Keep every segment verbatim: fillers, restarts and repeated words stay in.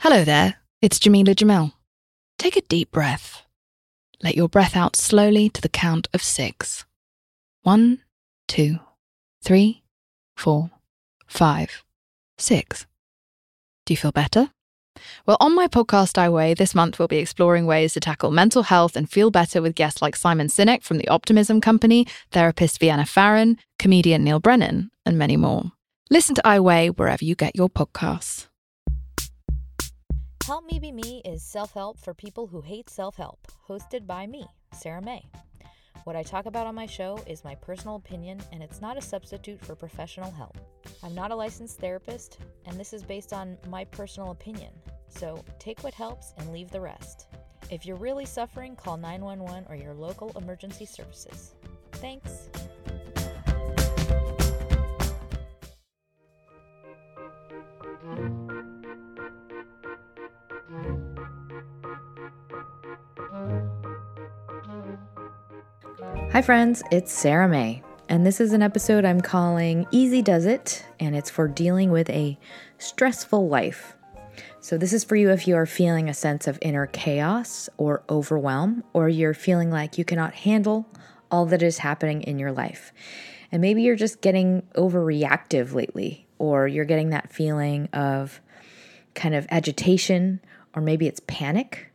Hello there, it's Jamila Jamel. Take a deep breath. Let your breath out slowly to the count of six. One, two, three, four, five, six. Do you feel better? Well, on my podcast, I Weigh, this month we'll be exploring ways to tackle mental health and feel better with guests like Simon Sinek from The Optimism Company, therapist Vienna Farron, comedian Neil Brennan, and many more. Listen to I Weigh wherever you get your podcasts. Help Me Be Me is self-help for people who hate self-help, hosted by me, Sarah May. What I talk about on my show is my personal opinion, and it's not a substitute for professional help. I'm not a licensed therapist, and this is based on my personal opinion. So take what helps and leave the rest. If you're really suffering, call nine one one or your local emergency services. Thanks. Hi friends, it's Sarah May, and this is an episode I'm calling Easy Does It, and it's for dealing with a stressful life. So this is for you if you are feeling a sense of inner chaos or overwhelm, or you're feeling like you cannot handle all that is happening in your life. And maybe you're just getting overreactive lately, or you're getting that feeling of kind of agitation, or maybe it's panic,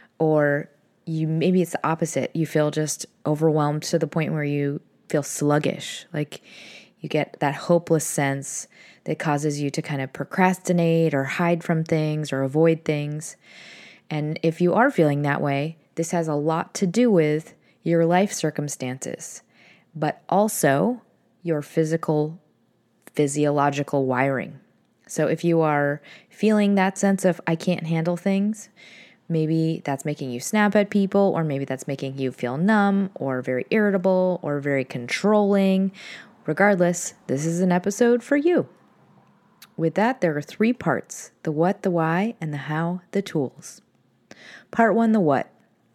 or you maybe it's the opposite. You feel just overwhelmed to the point where you feel sluggish, like you get that hopeless sense that causes you to kind of procrastinate or hide from things or avoid things. And if you are feeling that way, this has a lot to do with your life circumstances, but also your physical, physiological wiring. So if you are feeling that sense of I can't handle things, maybe that's making you snap at people, or maybe that's making you feel numb or very irritable or very controlling. Regardless, this is an episode for you. With that, there are three parts: the what, the why, and the how, the tools. Part one, the what.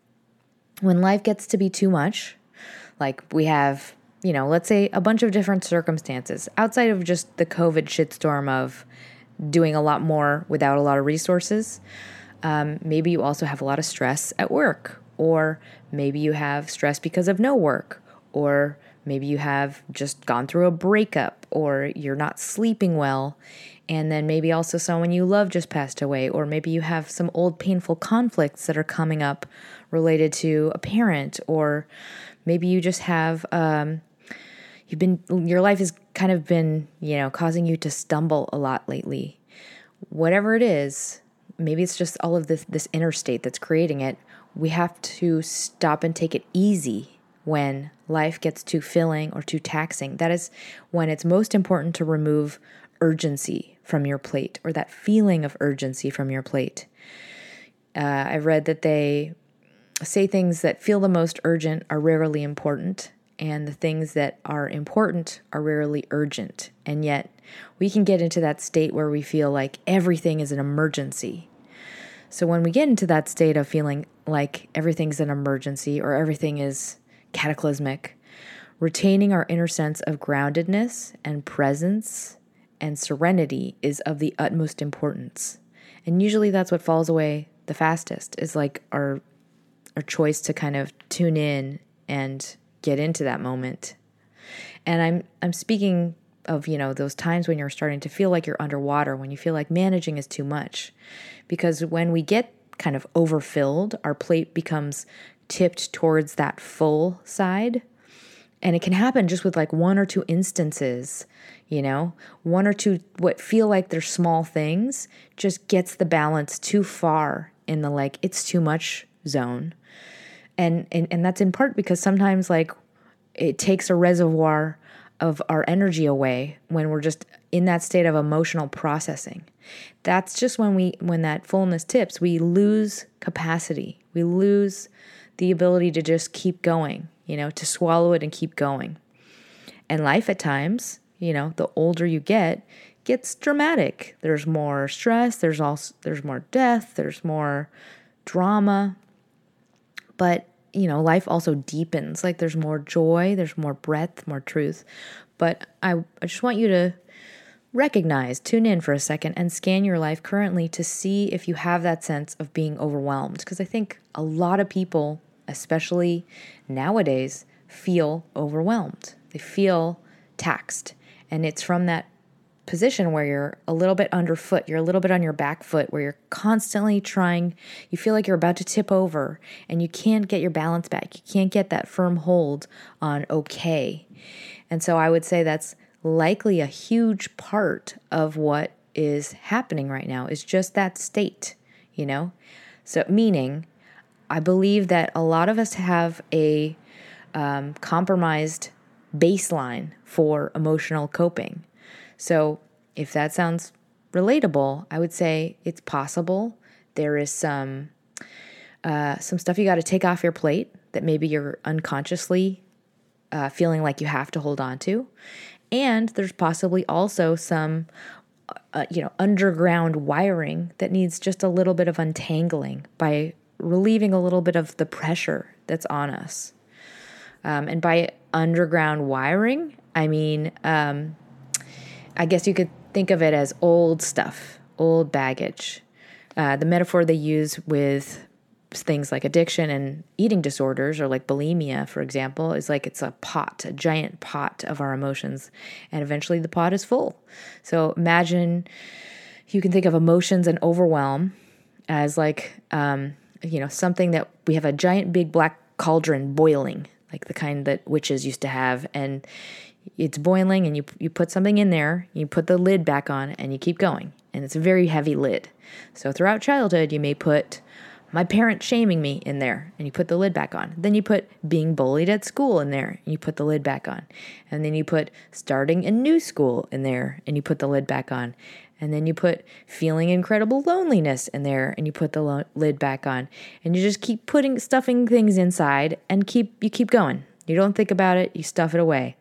When life gets to be too much, like we have, you know, let's say a bunch of different circumstances outside of just the COVID shitstorm of doing a lot more without a lot of resources. Um, maybe you also have a lot of stress at work, or maybe you have stress because of no work, or maybe you have just gone through a breakup, or you're not sleeping well, and then maybe also someone you love just passed away, or maybe you have some old painful conflicts that are coming up related to a parent, or maybe you just have, um, you've been, your life has kind of been, you know, causing you to stumble a lot lately. Whatever it is, maybe it's just all of this, this inner state that's creating it. We have to stop and take it easy when life gets too filling or too taxing. That is when it's most important to remove urgency from your plate, or that feeling of urgency from your plate. Uh, I read that they say things that feel the most urgent are rarely important, and the things that are important are rarely urgent. And yet we can get into that state where we feel like everything is an emergency. So when we get into that state of feeling like everything's an emergency or everything is cataclysmic, retaining our inner sense of groundedness and presence and serenity is of the utmost importance. And usually that's what falls away the fastest, is like our our choice to kind of tune in and get into that moment. And I'm I'm speaking of, you know, those times when you're starting to feel like you're underwater, when you feel like managing is too much. Because when we get kind of overfilled, our plate becomes tipped towards that full side. And it can happen just with like one or two instances, you know, one or two what feel like they're small things just gets the balance too far in the like it's too much zone. And, and and that's in part because sometimes like it takes a reservoir of our energy away when we're just in that state of emotional processing. That's just when we when that fullness tips, we lose capacity. We lose the ability to just keep going, you know, to swallow it and keep going. And life at times, you know, the older you get, gets dramatic. There's more stress, there's also there's more death, there's more drama. But, you know, life also deepens. Like there's more joy, there's more breadth, more truth. But I, I just want you to recognize, tune in for a second and scan your life currently to see if you have that sense of being overwhelmed. Because I think a lot of people, especially nowadays, feel overwhelmed. They feel taxed. And it's from that position where you're a little bit underfoot, you're a little bit on your back foot, where you're constantly trying, you feel like you're about to tip over and you can't get your balance back. You can't get that firm hold on okay. And so I would say that's likely a huge part of what is happening right now is just that state, you know? So meaning, I believe that a lot of us have a um, compromised baseline for emotional coping. So if that sounds relatable, I would say it's possible. There is some uh, some stuff you got to take off your plate that maybe you're unconsciously uh, feeling like you have to hold on to. And there's possibly also some uh, you know, underground wiring that needs just a little bit of untangling by relieving a little bit of the pressure that's on us. Um, and by underground wiring, I mean... Um, I guess you could think of it as old stuff, old baggage. Uh, the metaphor they use with things like addiction and eating disorders, or like bulimia, for example, is like it's a pot, a giant pot of our emotions. And eventually the pot is full. So imagine you can think of emotions and overwhelm as like, um, you know, something that we have a giant big black cauldron boiling, like the kind that witches used to have. And it's boiling and you you put something in there, you put the lid back on and you keep going. And it's a very heavy lid. So throughout childhood, you may put my parents shaming me in there and you put the lid back on. Then you put being bullied at school in there and you put the lid back on. And then you put starting a new school in there and you put the lid back on. And then you put feeling incredible loneliness in there and you put the lo- lid back on. And you just keep putting, stuffing things inside and keep you keep going. You don't think about it, you stuff it away.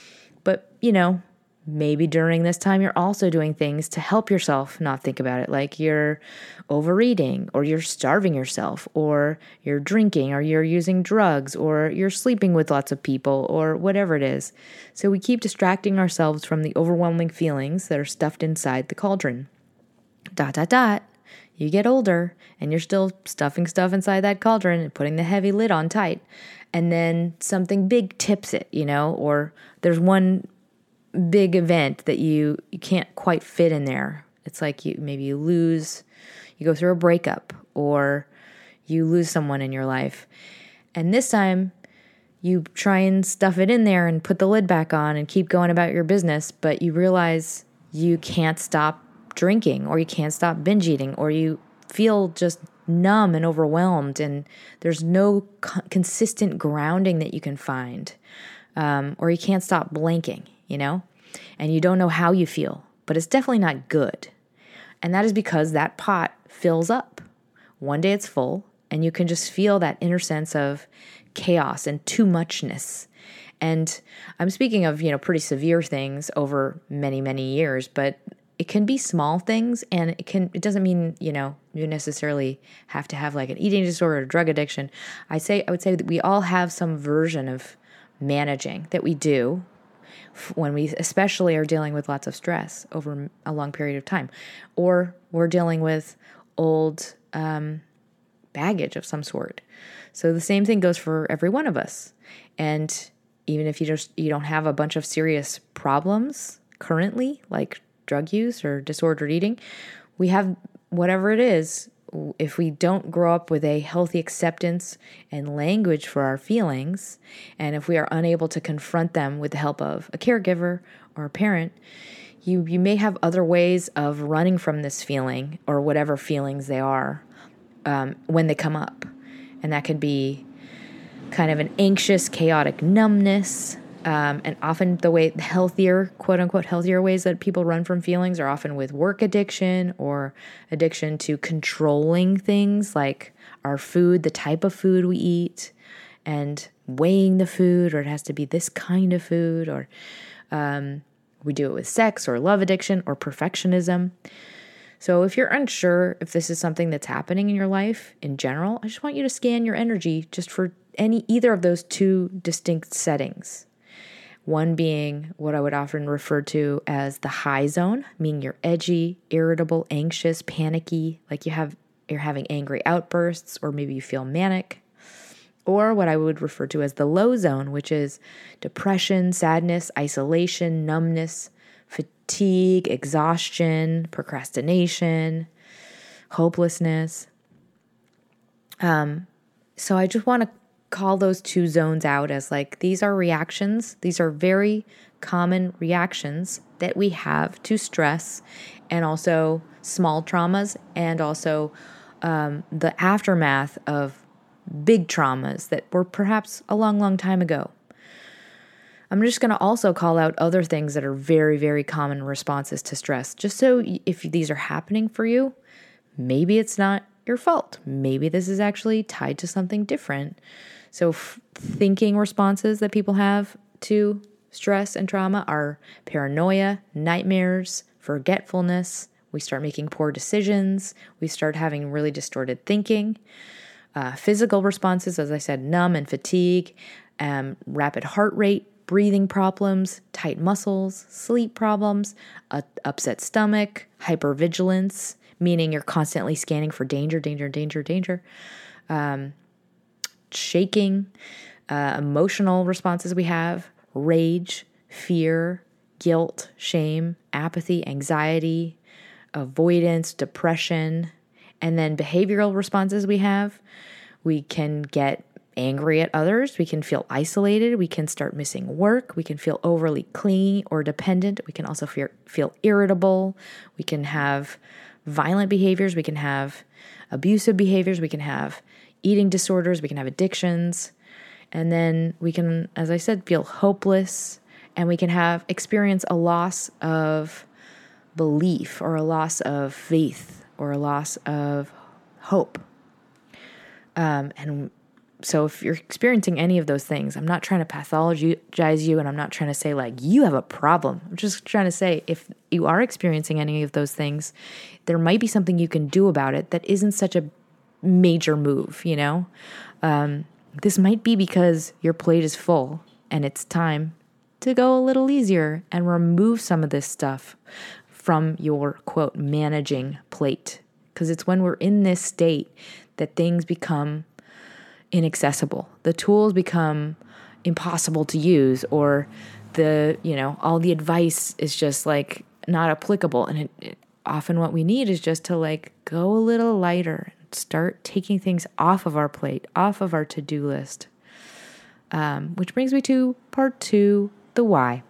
But, you know, maybe during this time you're also doing things to help yourself not think about it, like you're overeating or you're starving yourself or you're drinking or you're using drugs or you're sleeping with lots of people or whatever it is. So we keep distracting ourselves from the overwhelming feelings that are stuffed inside the cauldron. Dot, dot, dot. You get older and you're still stuffing stuff inside that cauldron and putting the heavy lid on tight. And then something big tips it, you know, or there's one big event that you, you can't quite fit in there. It's like you maybe you lose, you go through a breakup or you lose someone in your life. And this time you try and stuff it in there and put the lid back on and keep going about your business, but you realize you can't stop drinking or you can't stop binge eating or you feel just numb and overwhelmed and there's no co- consistent grounding that you can find. Um, or you can't stop blanking, you know, and you don't know how you feel, but it's definitely not good. And that is because that pot fills up. One day it's full and you can just feel that inner sense of chaos and too muchness. And I'm speaking of, you know, pretty severe things over many, many years, but it can be small things and it can, it doesn't mean, you know, you necessarily have to have like an eating disorder or drug addiction. I say, I would say that we all have some version of managing that we do when we especially are dealing with lots of stress over a long period of time, or we're dealing with old um, baggage of some sort. So the same thing goes for every one of us. And even if you just, you don't have a bunch of serious problems currently, like drug use or disordered eating, we have whatever it is. If we don't grow up with a healthy acceptance and language for our feelings, and if we are unable to confront them with the help of a caregiver or a parent, you, you may have other ways of running from this feeling or whatever feelings they are um, when they come up. And that could be kind of an anxious, chaotic numbness. Um, and often the way healthier, quote unquote, healthier ways that people run from feelings are often with work addiction or addiction to controlling things like our food, the type of food we eat, and weighing the food, or it has to be this kind of food, or um, we do it with sex or love addiction or perfectionism. So if you're unsure if this is something that's happening in your life in general, I just want you to scan your energy just for any either of those two distinct settings. One being what I would often refer to as the high zone, meaning you're edgy, irritable, anxious, panicky, like you have you're having angry outbursts, or maybe you feel manic. Or what I would refer to as the low zone, which is depression, sadness, isolation, numbness, fatigue, exhaustion, procrastination, hopelessness. Um, so I just want to call those two zones out as like, these are reactions. These are very common reactions that we have to stress, and also small traumas, and also um, the aftermath of big traumas that were perhaps a long, long time ago. I'm just going to also call out other things that are very, very common responses to stress, just so if these are happening for you, maybe it's not your fault. Maybe this is actually tied to something different. So f- thinking responses that people have to stress and trauma are paranoia, nightmares, forgetfulness. We start making poor decisions. We start having really distorted thinking. Uh, physical responses, as I said, numb and fatigue, um, rapid heart rate, breathing problems, tight muscles, sleep problems, a upset stomach, hypervigilance, meaning you're constantly scanning for danger, danger, danger, danger. Um, shaking, uh, emotional responses we have, rage, fear, guilt, shame, apathy, anxiety, avoidance, depression, and then behavioral responses we have. We can get angry at others. We can feel isolated. We can start missing work. We can feel overly clingy or dependent. We can also feel, feel irritable. We can have violent behaviors. We can have abusive behaviors. We can have eating disorders. We can have addictions. And then we can, as I said, feel hopeless. And we can have experience a loss of belief, or a loss of faith, or a loss of hope. Um, and so if you're experiencing any of those things, I'm not trying to pathologize you, and I'm not trying to say like you have a problem. I'm just trying to say if you are experiencing any of those things, there might be something you can do about it that isn't such a major move, you know? Um, this might be because your plate is full and it's time to go a little easier and remove some of this stuff from your, quote, managing plate. Because it's when we're in this state that things become inaccessible. The tools become impossible to use, or the, you know, all the advice is just like not applicable. And it, it, often what we need is just to like go a little lighter, and start taking things off of our plate, off of our to-do list. Um, which brings me to part two, the why.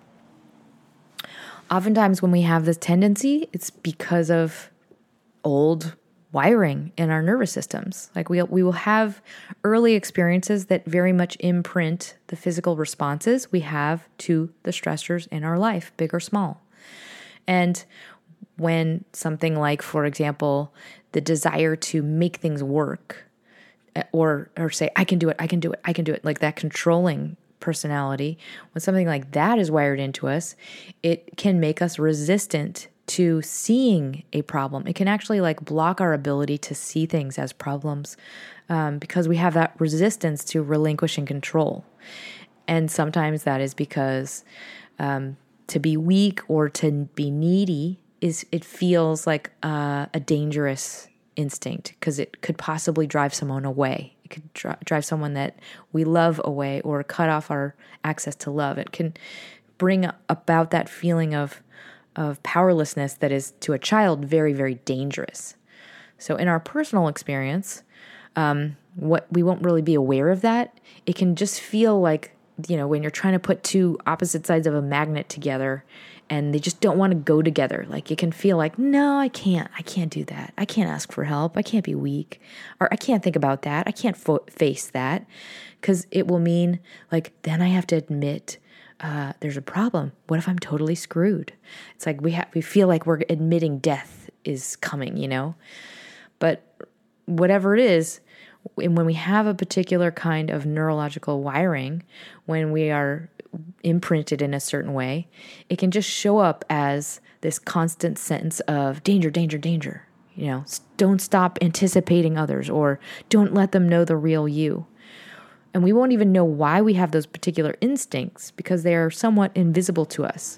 Oftentimes when we have this tendency, it's because of old wiring in our nervous systems. Like we we will have early experiences that very much imprint the physical responses we have to the stressors in our life, big or small. And when something like, for example, the desire to make things work, or or say, I can do it, I can do it, I can do it, like that controlling personality, when something like that is wired into us, it can make us resistant to seeing a problem. It can actually like block our ability to see things as problems, um, because we have that resistance to relinquishing control. And sometimes that is because um, to be weak or to be needy is, it feels like uh, a dangerous instinct, because it could possibly drive someone away. It could dri- drive someone that we love away, or cut off our access to love. It can bring about that feeling of of powerlessness that is, to a child, very, very dangerous. So in our personal experience, um, what we won't really be aware of that. It can just feel like, you know, when you're trying to put two opposite sides of a magnet together and they just don't want to go together. Like it can feel like, no, I can't. I can't do that. I can't ask for help. I can't be weak. Or I can't think about that. I can't fo- face that, because it will mean like, then I have to admit Uh, there's a problem. What if I'm totally screwed? It's like we have, we feel like we're admitting death is coming, you know? But whatever it is, when we have a particular kind of neurological wiring, when we are imprinted in a certain way, it can just show up as this constant sense of danger, danger, danger. You know, don't stop anticipating others, or don't let them know the real you. And we won't even know why we have those particular instincts because they are somewhat invisible to us.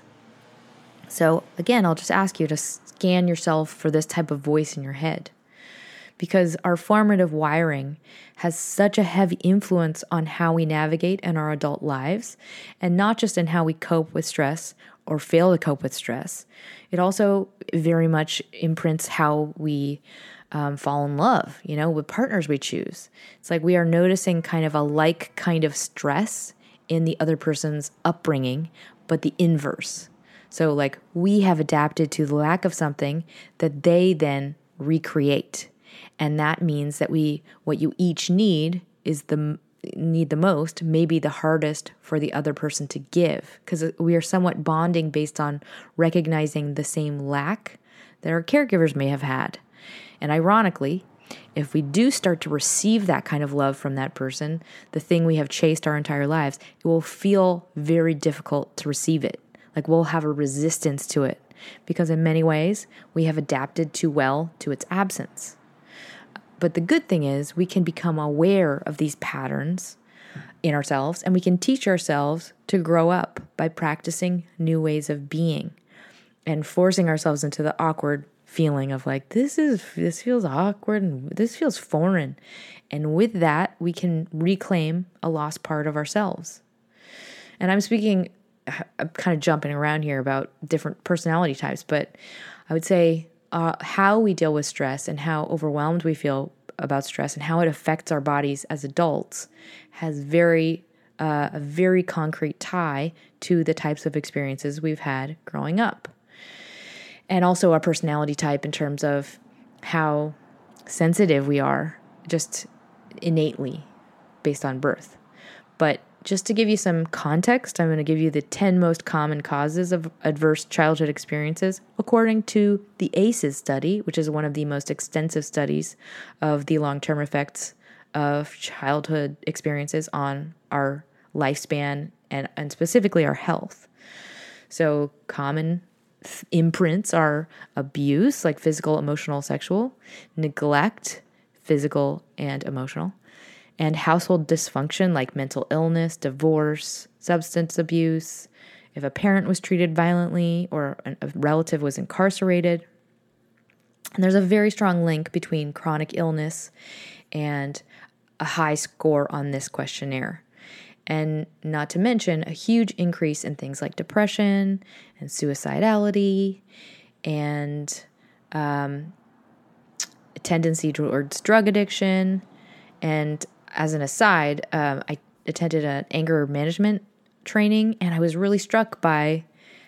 So again, I'll just ask you to scan yourself for this type of voice in your head, because our formative wiring has such a heavy influence on how we navigate in our adult lives, and not just in how we cope with stress or fail to cope with stress. It also very much imprints how we um, fall in love, you know, with partners we choose. It's like we are noticing kind of a like kind of stress in the other person's upbringing, but the inverse. So like we have adapted to the lack of something that they then recreate. And that means that we, what you each need is the need the most, maybe the hardest for the other person to give, because we are somewhat bonding based on recognizing the same lack that our caregivers may have had. And ironically, if we do start to receive that kind of love from that person, the thing we have chased our entire lives, it will feel very difficult to receive it. Like we'll have a resistance to it because in many ways we have adapted too well to its absence. But the good thing is we can become aware of these patterns in ourselves, and we can teach ourselves to grow up by practicing new ways of being and forcing ourselves into the awkward feeling of like, this is, this feels awkward and this feels foreign. And with that, we can reclaim a lost part of ourselves. And I'm speaking, I'm kind of jumping around here about different personality types, but I would say Uh, how we deal with stress and how overwhelmed we feel about stress and how it affects our bodies as adults has very uh, a very concrete tie to the types of experiences we've had growing up. And also our personality type in terms of how sensitive we are just innately based on birth. But just to give you some context, I'm going to give you the ten most common causes of adverse childhood experiences according to the A C Es study, which is one of the most extensive studies of the long-term effects of childhood experiences on our lifespan and, and specifically our health. So common th- imprints are abuse, like physical, emotional, sexual, neglect, physical and emotional, and household dysfunction like mental illness, divorce, substance abuse, if a parent was treated violently or a relative was incarcerated. And there's a very strong link between chronic illness and a high score on this questionnaire. And not to mention a huge increase in things like depression and suicidality and um, a tendency towards drug addiction. And as an aside, um, I attended an anger management training, and I was really struck by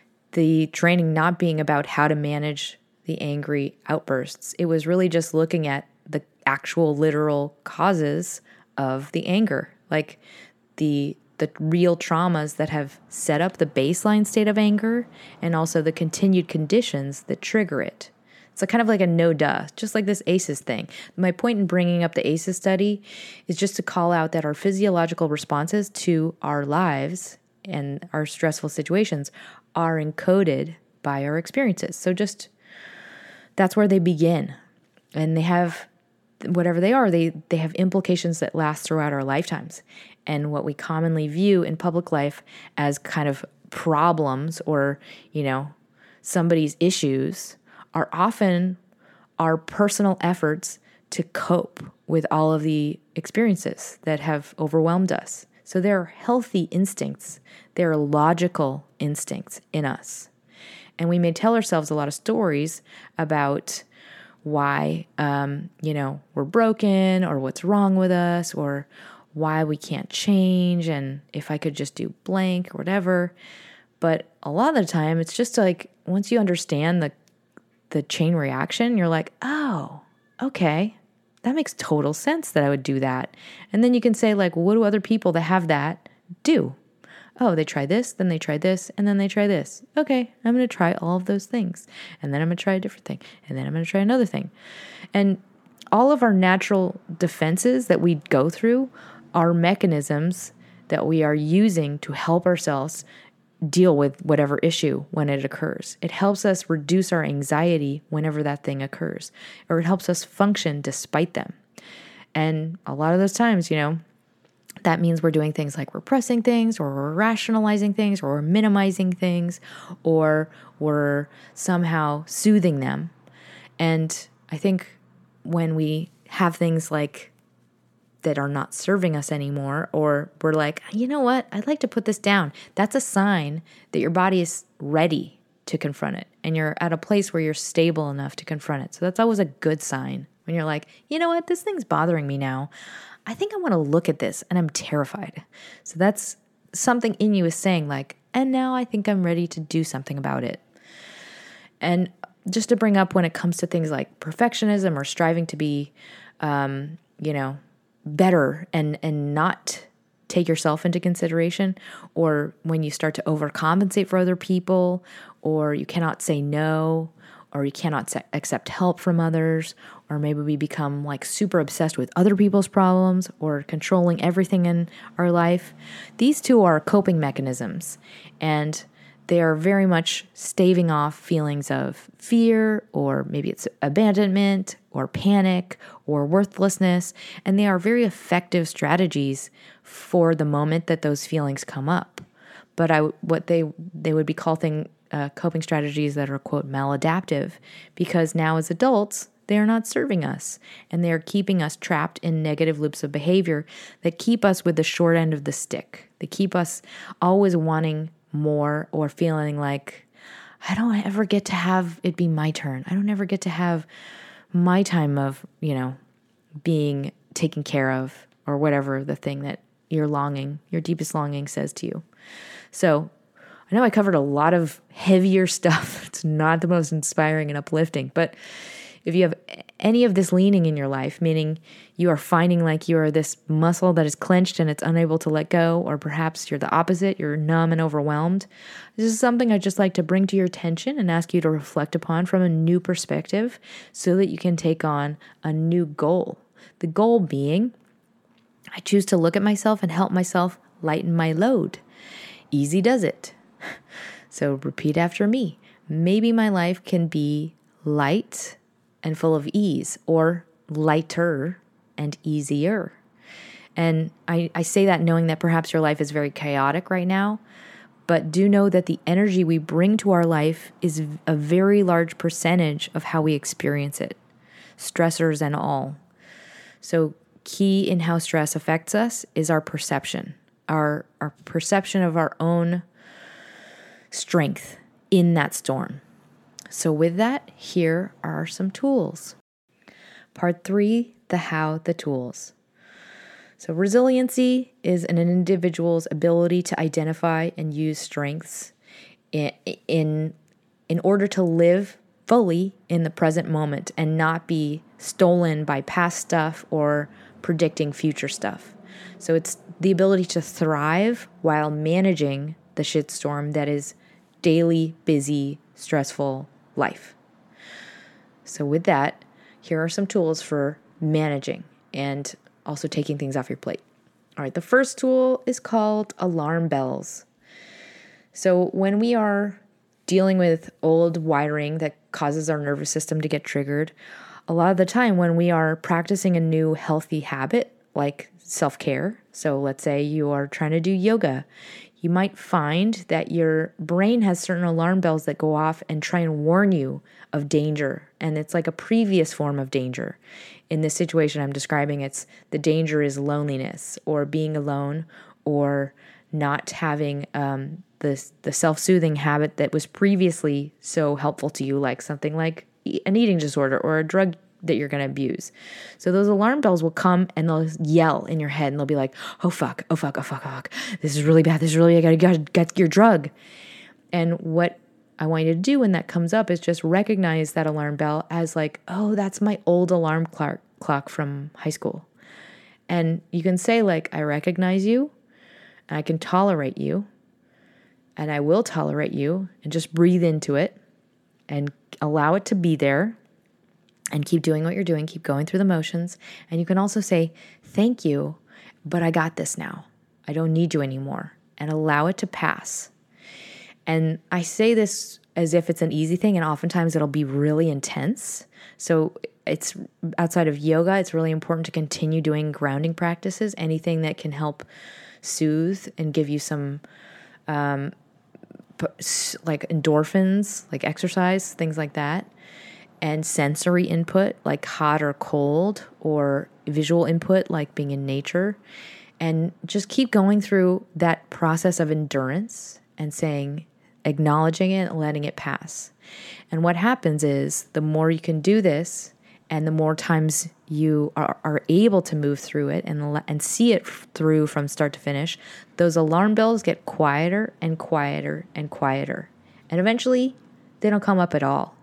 the training not being about how to manage the angry outbursts. It was really just looking at the actual literal causes of the anger, like the the real traumas that have set up the baseline state of anger and also the continued conditions that trigger it. So kind of like a no duh, just like this A C Es thing. My point in bringing up the A C Es study is just to call out that our physiological responses to our lives and our stressful situations are encoded by our experiences. So just, that's where they begin. And they have, whatever they are, they, they have implications that last throughout our lifetimes. And what we commonly view in public life as kind of problems or, you know, somebody's issues are often our personal efforts to cope with all of the experiences that have overwhelmed us. So there are healthy instincts. There are logical instincts in us. And we may tell ourselves a lot of stories about why, um, you know, we're broken or what's wrong with us or why we can't change and if I could just do blank or whatever. But a lot of the time, it's just like once you understand the the chain reaction, you're like, oh, okay, that makes total sense that I would do that. And then you can say like, what do other people that have that do? Oh, they try this, then they try this, and then they try this. Okay, I'm going to try all of those things. And then I'm going to try a different thing. And then I'm going to try another thing. And all of our natural defenses that we go through are mechanisms that we are using to help ourselves deal with whatever issue when it occurs. It helps us reduce our anxiety whenever that thing occurs, or it helps us function despite them. And a lot of those times, you know, That means we're doing things like repressing things, or we're rationalizing things, or we're minimizing things, or we're somehow soothing them. And I think when we have things like that are not serving us anymore, or we're like, you know what, I'd like to put this down, that's a sign that your body is ready to confront it, and you're at a place where you're stable enough to confront it. So that's always a good sign when you're like, you know what, this thing's bothering me now. I think I want to look at this, and I'm terrified. So that's something in you is saying like, and now I think I'm ready to do something about it. And just to bring up when it comes to things like perfectionism or striving to be, um, you know, better and, and not take yourself into consideration, or when you start to overcompensate for other people, or you cannot say no, or you cannot se- accept help from others, or maybe we become like super obsessed with other people's problems or controlling everything in our life. These two are coping mechanisms, and they are very much staving off feelings of fear, or maybe it's abandonment or panic or worthlessness. And they are very effective strategies for the moment that those feelings come up. But I, what they, they would be calling uh, coping strategies that are, quote, maladaptive, because now as adults, they are not serving us, and they are keeping us trapped in negative loops of behavior that keep us with the short end of the stick. They keep us always wanting more, or feeling like, I don't ever get to have it be my turn. I don't ever get to have my time of, you know, being taken care of, or whatever the thing that your longing, your deepest longing says to you. So I know I covered a lot of heavier stuff. It's not the most inspiring and uplifting, but if you have any of this leaning in your life, meaning you are finding like you are this muscle that is clenched and it's unable to let go, or perhaps you're the opposite, you're numb and overwhelmed, this is something I'd just like to bring to your attention and ask you to reflect upon from a new perspective so that you can take on a new goal. The goal being, I choose to look at myself and help myself lighten my load. Easy does it. So repeat after me. Maybe my life can be light and full of ease, or lighter and easier. And I, I say that knowing that perhaps your life is very chaotic right now, but do know that the energy we bring to our life is a very large percentage of how we experience it, stressors and all. So key in how stress affects us is our perception, our, our perception of our own strength in that storm. So with that, here are some tools. Part three, the how, the tools. So resiliency is an individual's ability to identify and use strengths in, in, in order to live fully in the present moment and not be stolen by past stuff or predicting future stuff. So it's the ability to thrive while managing the shitstorm that is daily, busy, stressful life. So with that, here are some tools for managing and also taking things off your plate. All right, the first tool is called alarm bells. So when we are dealing with old wiring that causes our nervous system to get triggered, a lot of the time when we are practicing a new healthy habit like self-care, so let's say you are trying to do yoga, you might find that your brain has certain alarm bells that go off and try and warn you of danger. And it's like a previous form of danger. In this situation I'm describing, it's the danger is loneliness, or being alone, or not having um, the, the self-soothing habit that was previously so helpful to you, like something like an eating disorder or a drug that you're going to abuse. So those alarm bells will come and they'll yell in your head, and they'll be like, oh fuck, oh fuck, oh fuck, oh fuck. This is really bad. This is really, I gotta, gotta get your drug. And what I want you to do when that comes up is just recognize that alarm bell as like, oh, that's my old alarm clock clock from high school. And you can say like, I recognize you, and I can tolerate you, and I will tolerate you, and just breathe into it and allow it to be there. And keep doing what you're doing, keep going through the motions. And you can also say, thank you, but I got this now. I don't need you anymore. And allow it to pass. And I say this as if it's an easy thing, and oftentimes it'll be really intense. So it's outside of yoga, it's really important to continue doing grounding practices, anything that can help soothe and give you some um, like endorphins, like exercise, things like that, and sensory input like hot or cold, or visual input like being in nature. And just keep going through that process of endurance and saying, acknowledging it, letting it pass. And what happens is the more you can do this, and the more times you are, are able to move through it and and see it through from start to finish, those alarm bells get quieter and quieter and quieter. And eventually, they don't come up at all.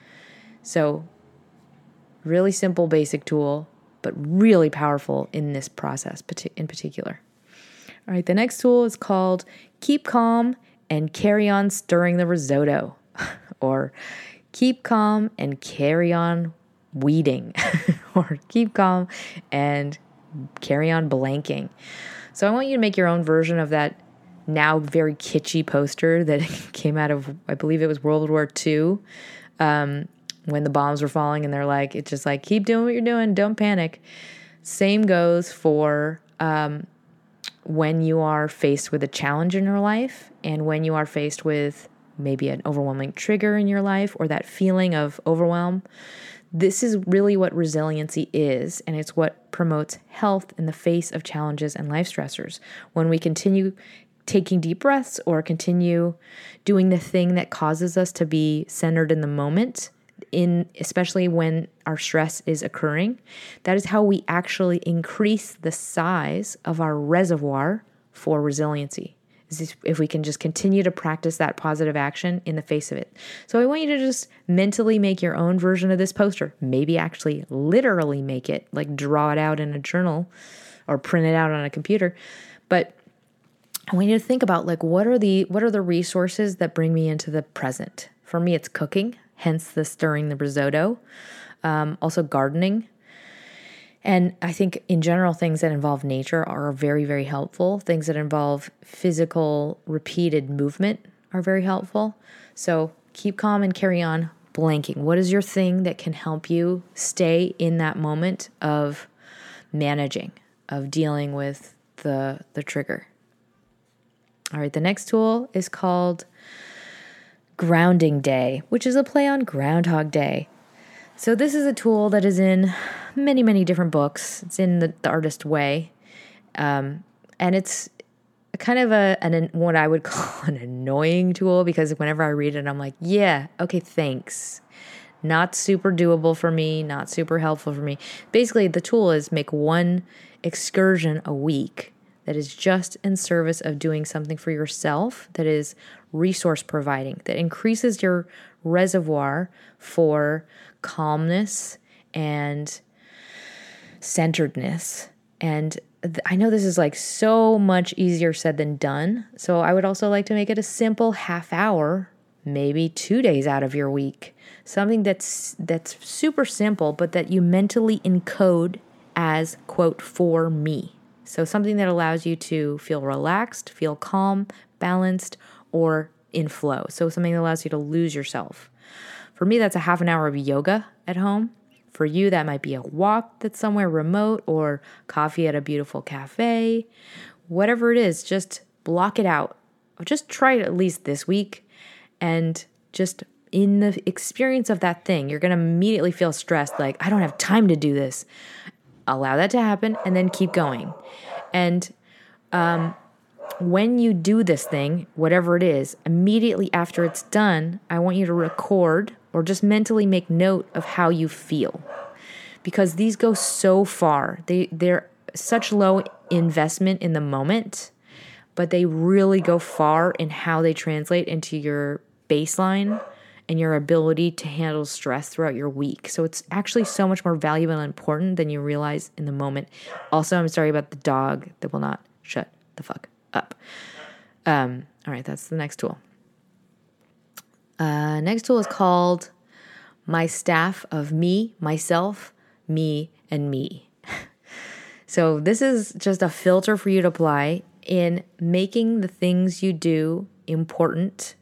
So, really simple, basic tool, but really powerful in this process in particular. All right, the next tool is called Keep Calm and Carry On Stirring the Risotto, or Keep Calm and Carry On Weeding, or Keep Calm and Carry On Blanking. So I want you to make your own version of that now very kitschy poster that came out of, I believe it was World War Two, um, when the bombs were falling, and they're like, it's just like, keep doing what you're doing, don't panic. Same goes for um, when you are faced with a challenge in your life, and when you are faced with maybe an overwhelming trigger in your life, or that feeling of overwhelm. This is really what resiliency is, and it's what promotes health in the face of challenges and life stressors. When we continue taking deep breaths, or continue doing the thing that causes us to be centered in the moment, in especially when our stress is occurring, that is how we actually increase the size of our reservoir for resiliency. If we can just continue to practice that positive action in the face of it. So I want you to just mentally make your own version of this poster. Maybe actually literally make it, like draw it out in a journal or print it out on a computer. But I want you to think about, like, what are the what are the resources that bring me into the present? For me, it's cooking, hence the stirring the risotto. Um, also gardening. And I think in general, things that involve nature are very, very helpful. Things that involve physical repeated movement are very helpful. So keep calm and carry on blanking. What is your thing that can help you stay in that moment of managing, of dealing with the, the trigger? All right, the next tool is called Grounding Day, which is a play on Groundhog Day. So this is a tool that is in many, many different books. It's in the, the Artist Way. Um, and it's kind of a an what I would call an annoying tool, because whenever I read it, I'm like, yeah, okay, thanks. Not super doable for me, not super helpful for me. Basically, the tool is make one excursion a week that is just in service of doing something for yourself, that is resource providing, that increases your reservoir for calmness and centeredness. And th- I know this is like so much easier said than done. So I would also like to make it a simple half hour, maybe two days out of your week. Something that's that's super simple, but that you mentally encode as, quote, for me. So something that allows you to feel relaxed, feel calm, balanced, or in flow. So something that allows you to lose yourself. For me, that's a half an hour of yoga at home. For you, that might be a walk that's somewhere remote, or coffee at a beautiful cafe. Whatever it is, just block it out. Just try it at least this week. And just in the experience of that thing, you're going to immediately feel stressed, like, I don't have time to do this. Allow that to happen, and then keep going. And um, when you do this thing, whatever it is, immediately after it's done, I want you to record or just mentally make note of how you feel. Because these go so far. They, they're such low investment in the moment, but they really go far in how they translate into your baseline and your ability to handle stress throughout your week. So it's actually so much more valuable and important than you realize in the moment. Also, I'm sorry about the dog that will not shut the fuck up. Um, all right, that's the next tool. Uh, next tool is called My Staff of Me, Myself, Me, and Me. So this is just a filter for you to apply in making the things you do important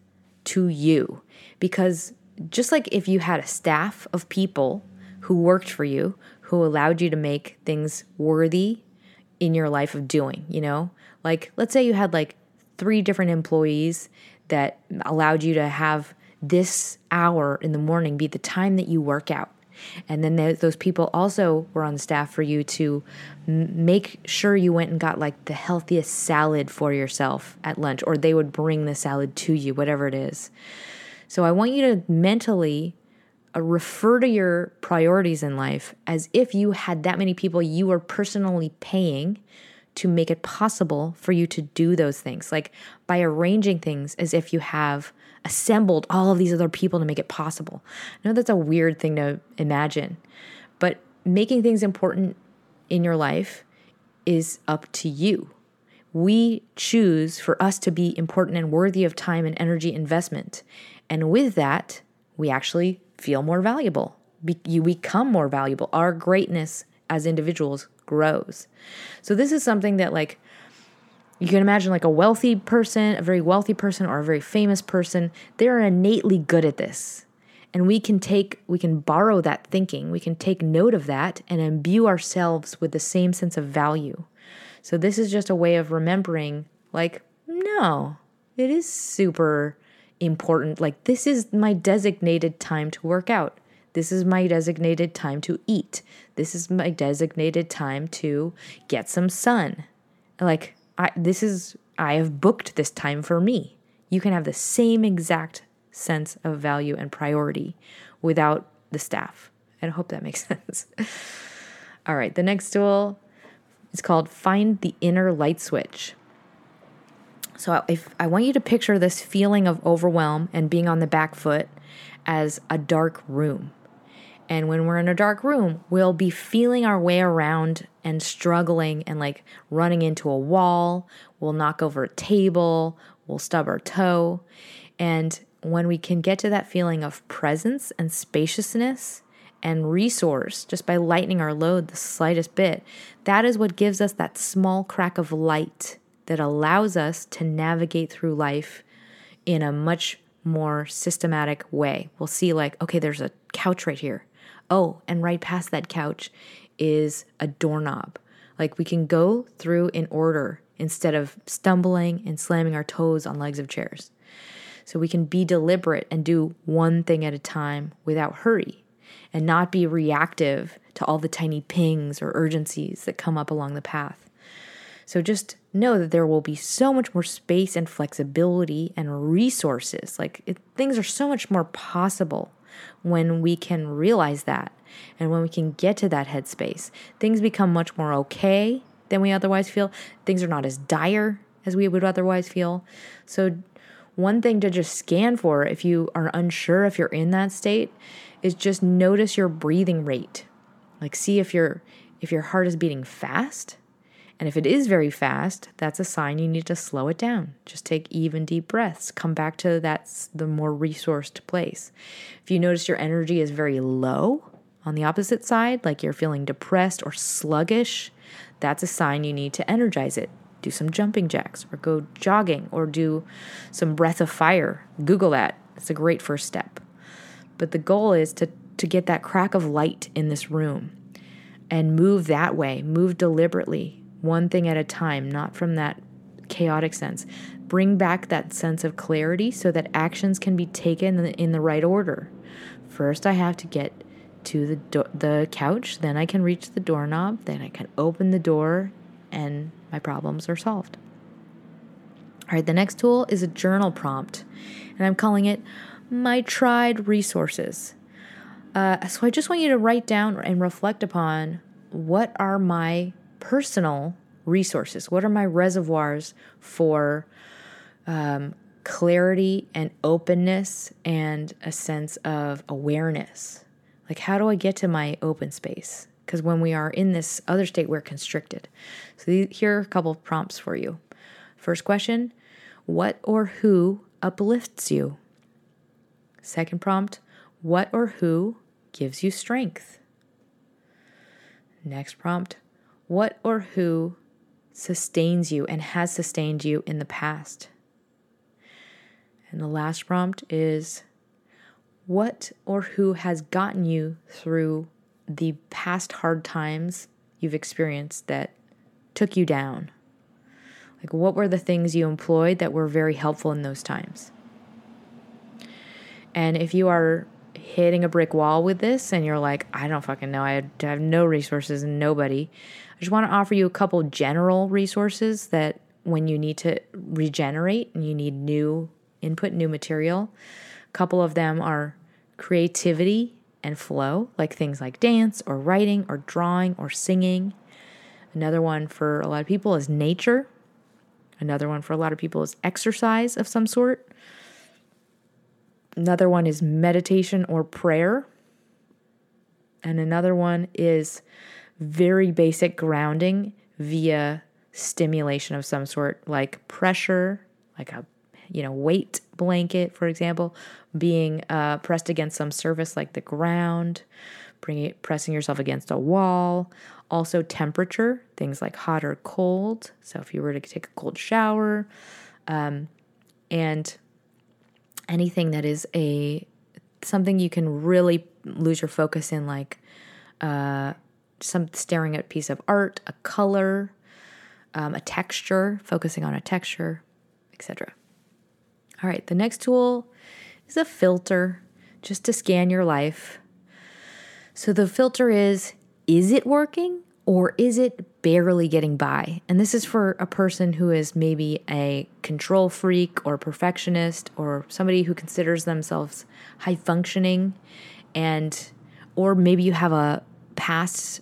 to you. Because just like if you had a staff of people who worked for you, who allowed you to make things worthy in your life of doing, you know, like let's say you had like three different employees that allowed you to have this hour in the morning be the time that you work out. And then th- those people also were on staff for you to m- make sure you went and got like the healthiest salad for yourself at lunch, or they would bring the salad to you, whatever it is. So I want you to mentally uh, refer to your priorities in life as if you had that many people you were personally paying to make it possible for you to do those things. Like by arranging things as if you have assembled all of these other people to make it possible. I know that's a weird thing to imagine, but making things important in your life is up to you. We choose for us to be important and worthy of time and energy investment. And with that, we actually feel more valuable. Be- you become more valuable. Our greatness as individuals grows. So this is something that like you can imagine like a wealthy person, a very wealthy person or a very famous person, they're innately good at this. And we can take, we can borrow that thinking, we can take note of that and imbue ourselves with the same sense of value. So this is just a way of remembering like, no, it is super important. Like this is my designated time to work out. This is my designated time to eat. This is my designated time to get some sun. Like, I, this is, I have booked this time for me. You can have the same exact sense of value and priority without the staff. I hope that makes sense. All right, the next tool is called Find the Inner Light Switch. So if I want you to picture this feeling of overwhelm and being on the back foot as a dark room. And when we're in a dark room, we'll be feeling our way around and struggling and like running into a wall. We'll knock over a table. We'll stub our toe. And when we can get to that feeling of presence and spaciousness and resource just by lightening our load the slightest bit, that is what gives us that small crack of light that allows us to navigate through life in a much more systematic way. We'll see like, okay, there's a couch right here. Oh, and right past that couch is a doorknob. Like we can go through in order instead of stumbling and slamming our toes on legs of chairs. So we can be deliberate and do one thing at a time without hurry and not be reactive to all the tiny pings or urgencies that come up along the path. So just know that there will be so much more space and flexibility and resources. Like it, things are so much more possible when we can realize that and when we can get to that headspace. Things become much more okay than we otherwise feel. Things are not as dire as we would otherwise feel. So one thing to just scan for if you are unsure if you're in that state is just notice your breathing rate. Like see if your if your heart is beating fast. And if it is very fast, that's a sign you need to slow it down. Just take even deep breaths. Come back to that, the more resourced place. If you notice your energy is very low on the opposite side, like you're feeling depressed or sluggish, that's a sign you need to energize it. Do some jumping jacks or go jogging or do some breath of fire. Google that. It's a great first step. But the goal is to, to get that crack of light in this room and move that way, move deliberately. One thing at a time, not from that chaotic sense. Bring back that sense of clarity so that actions can be taken in the, in the right order. First, I have to get to the do- the couch, then I can reach the doorknob, then I can open the door, and my problems are solved. All right, the next tool is a journal prompt, and I'm calling it My Tried Resources. Uh, so I just want you to write down and reflect upon what are my personal resources? What are my reservoirs for um, clarity and openness and a sense of awareness? Like, how do I get to my open space? Because when we are in this other state, we're constricted. So these, here are a couple of prompts for you. First question, what or who uplifts you? Second prompt, what or who gives you strength? Next prompt, what or who sustains you and has sustained you in the past? And the last prompt is, what or who has gotten you through the past hard times you've experienced that took you down? Like, what were the things you employed that were very helpful in those times? And if you are hitting a brick wall with this and you're like, I don't fucking know, I have no resources and nobody, I just want to offer you a couple general resources that when you need to regenerate and you need new input, new material, a couple of them are creativity and flow, like things like dance or writing or drawing or singing. Another one for a lot of people is nature. Another one for a lot of people is exercise of some sort. Another one is meditation or prayer. And another one is very basic grounding via stimulation of some sort, like pressure, like a you know weight blanket, for example, being uh, pressed against some surface like the ground, bringing it, pressing yourself against a wall. Also temperature, things like hot or cold. So if you were to take a cold shower, um, and anything that is a something you can really lose your focus in, like uh, some staring at a piece of art, a color, um, a texture, focusing on a texture, et cetera. All right, the next tool is a filter, just to scan your life. So the filter is, is it working or is it barely getting by? And this is for a person who is maybe a control freak or perfectionist, or somebody who considers themselves high functioning, and or maybe you have a past,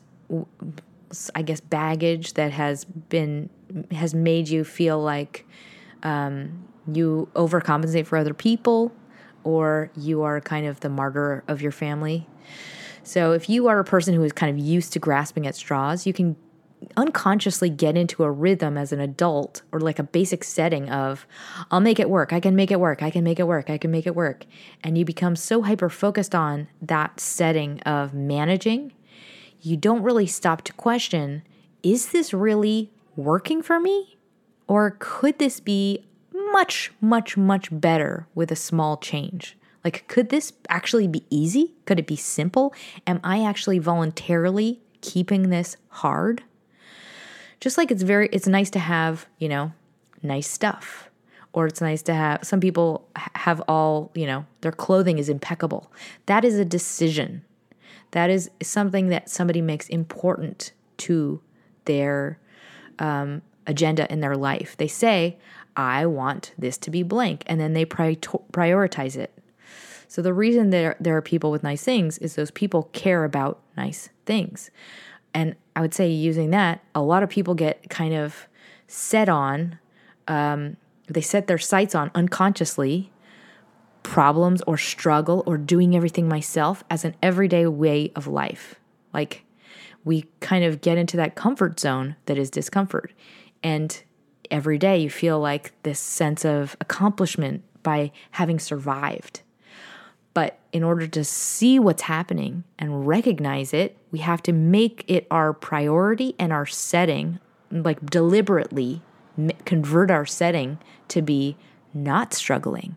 I guess, baggage that has been has made you feel like um, you overcompensate for other people, or you are kind of the martyr of your family. So if you are a person who is kind of used to grasping at straws, you can unconsciously get into a rhythm as an adult, or like a basic setting of, I'll make it work, I can make it work, I can make it work, I can make it work. And you become so hyper-focused on that setting of managing, you don't really stop to question, is this really working for me? Or could this be much, much, much better with a small change? Like, could this actually be easy? Could it be simple? Am I actually voluntarily keeping this hard? Just like it's very, it's nice to have, you know, nice stuff. Or it's nice to have, some people have all, you know, their clothing is impeccable. That is a decision. That is something that somebody makes important to their um, agenda in their life. They say, I want this to be blank. And then they pri- prioritize it. So the reason there there are people with nice things is those people care about nice things. And I would say, using that, a lot of people get kind of set on, um, they set their sights on unconsciously problems or struggle or doing everything myself as an everyday way of life. Like, we kind of get into that comfort zone that is discomfort. And every day you feel like this sense of accomplishment by having survived. But in order to see what's happening and recognize it, we have to make it our priority and our setting, like deliberately convert our setting to be not struggling.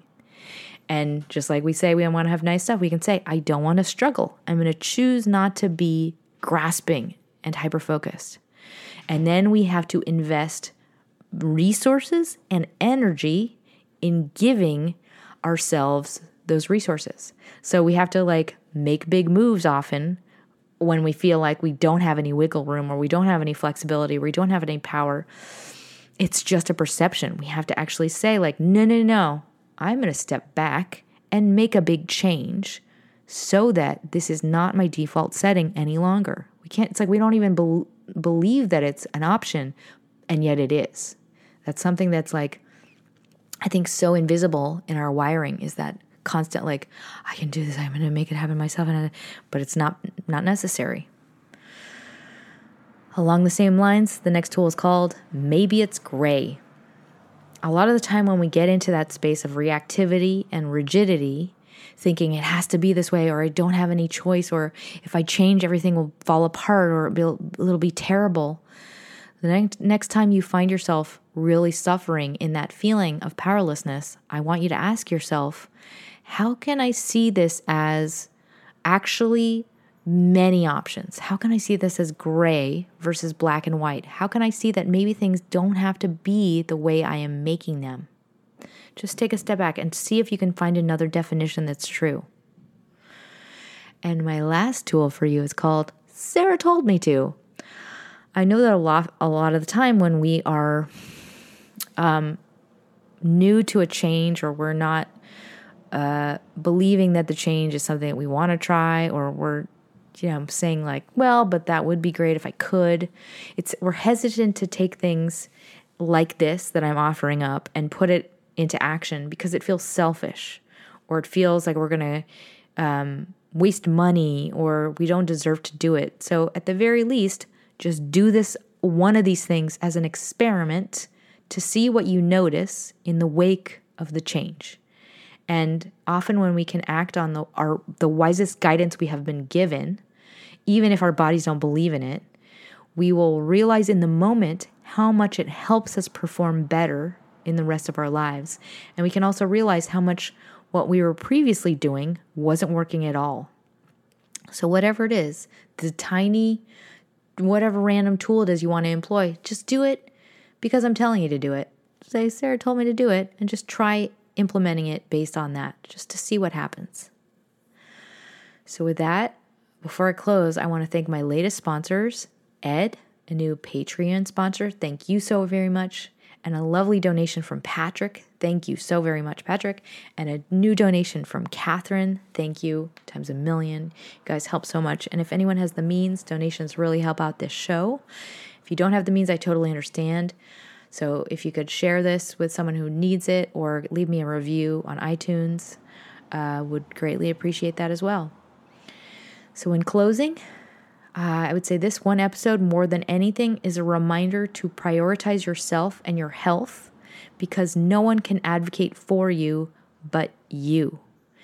And just like we say we want to have nice stuff, we can say, I don't want to struggle. I'm going to choose not to be grasping and hyper-focused. And then we have to invest resources and energy in giving ourselves those resources. So we have to like make big moves often when we feel like we don't have any wiggle room, or we don't have any flexibility, or we don't have any power. It's just a perception. We have to actually say like, no, no, no, I'm going to step back and make a big change so that this is not my default setting any longer. We can't, it's like we don't even be- believe that it's an option, and yet it is. That's something that's like, I think, so invisible in our wiring, is that constant like, I can do this, I'm going to make it happen myself, and but it's not not necessary. Along the same lines, the next tool is called Maybe It's Gray. A lot of the time when we get into that space of reactivity and rigidity, thinking it has to be this way, or I don't have any choice, or if I change everything will fall apart, or it'll, it'll be terrible, The next, next time you find yourself really suffering in that feeling of powerlessness, I want you to ask yourself, how can I see this as actually many options? How can I see this as gray versus black and white? How can I see that maybe things don't have to be the way I am making them? Just take a step back and see if you can find another definition that's true. And my last tool for you is called Sarah Told Me To. I know that a lot, a lot of the time when we are um, new to a change, or we're not uh, believing that the change is something that we want to try, or we're, you know, saying like, well, but that would be great if I could. It's we're hesitant to take things like this that I'm offering up and put it into action because it feels selfish, or it feels like we're going to um, waste money, or we don't deserve to do it. So at the very least, just do this one of these things as an experiment to see what you notice in the wake of the change. And often when we can act on the our the wisest guidance we have been given, even if our bodies don't believe in it, we will realize in the moment how much it helps us perform better in the rest of our lives. And we can also realize how much what we were previously doing wasn't working at all. So whatever it is, the tiny whatever random tool it is you want to employ, just do it because I'm telling you to do it. Say, Sarah told me to do it, and just try implementing it based on that, just to see what happens. So with that, before I close, I want to thank my latest sponsors, Ed, a new Patreon sponsor. Thank you so very much. And a lovely donation from Patrick. Thank you so very much, Patrick. And a new donation from Catherine. Thank you times a million. You guys help so much. And if anyone has the means, donations really help out this show. If you don't have the means, I totally understand. So if you could share this with someone who needs it, or leave me a review on iTunes, uh, would greatly appreciate that as well. So in closing, Uh, I would say this one episode, more than anything, is a reminder to prioritize yourself and your health, because no one can advocate for you but you.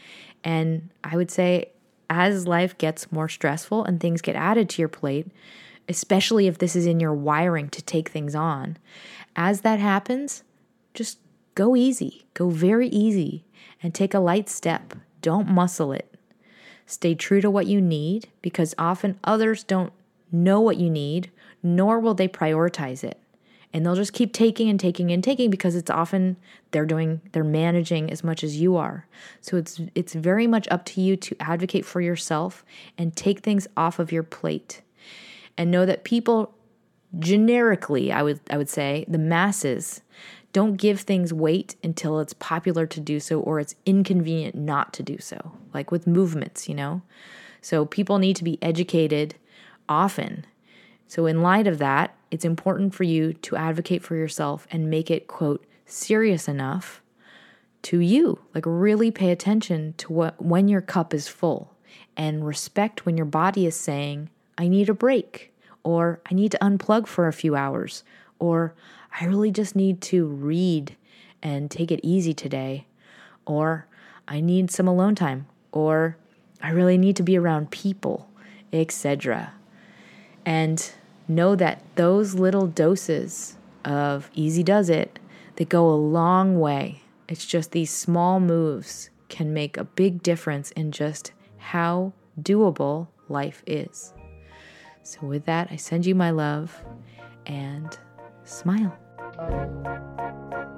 And I would say as life gets more stressful and things get added to your plate, especially if this is in your wiring to take things on, as that happens, just go easy, go very easy, and take a light step. Don't muscle it. Stay true to what you need, because often others don't know what you need, nor will they prioritize it. And they'll just keep taking and taking and taking because it's often they're doing, they're managing as much as you are. So it's it's very much up to you to advocate for yourself and take things off of your plate. And know that people generically, I would I would say, the masses, don't give things weight until it's popular to do so, or it's inconvenient not to do so, like with movements, you know? So people need to be educated often. So in light of that, it's important for you to advocate for yourself and make it, quote, serious enough to you. Like really pay attention to what when your cup is full, and respect when your body is saying, I need a break, or I need to unplug for a few hours, or I really just need to read and take it easy today, or I need some alone time, or I really need to be around people, et cetera. And know that those little doses of easy does it, they go a long way. It's just these small moves can make a big difference in just how doable life is. So with that, I send you my love and smile.